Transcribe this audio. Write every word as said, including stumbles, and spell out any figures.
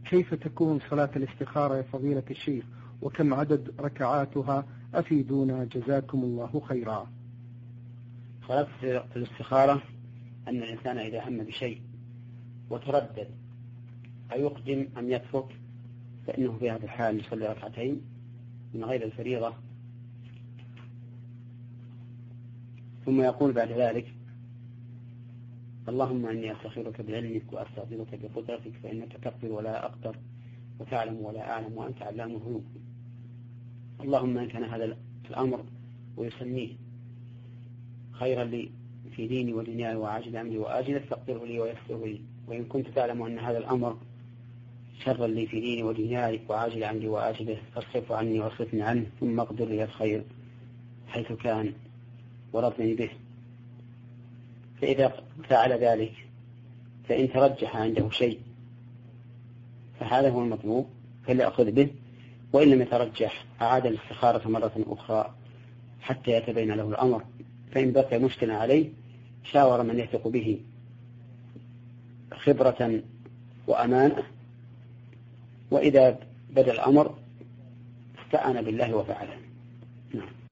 كيف تكون صلاة الاستخارة يا فضيلة الشيخ، وكم عدد ركعاتها؟ أفيدونا جزاكم الله خيرا. صلاة الاستخارة أن الإنسان إذا هم بشيء وتردد أيقدم أم يترك، فإنه في هذا الحال يصلي ركعتين من غير الفريضة، ثم يقول بعد ذلك: اللهم إني أستخيرك بعلمك وأستغفرك بقدرتك فإنك تقدر ولا أقدر وتعلم ولا أعلم وأنت علام الغيوب. اللهم إن كان هذا الأمر ويسميه خيرا لي في ديني ودنياي وعاجل أمري وآجل فاقدره لي ويسره لي، وإن كنت تعلم أن هذا الأمر شرا لي في ديني ودنياي وعاجل أمري وآجله فاصرفه عني واصرفني عنه، ثم اقدر لي الخير حيث كان ورضني به. فإذا فعل ذلك فإن ترجح عنده شيء فهذا هو المطلوب فليأخذ به، وإن لم يترجح أعاد الاستخارة مرة أخرى حتى يتبين له الأمر، فإن بقي مشكلة عليه شاور من يثق به خبرة وأمانة، وإذا بدأ الأمر استعان بالله وفعله. نعم.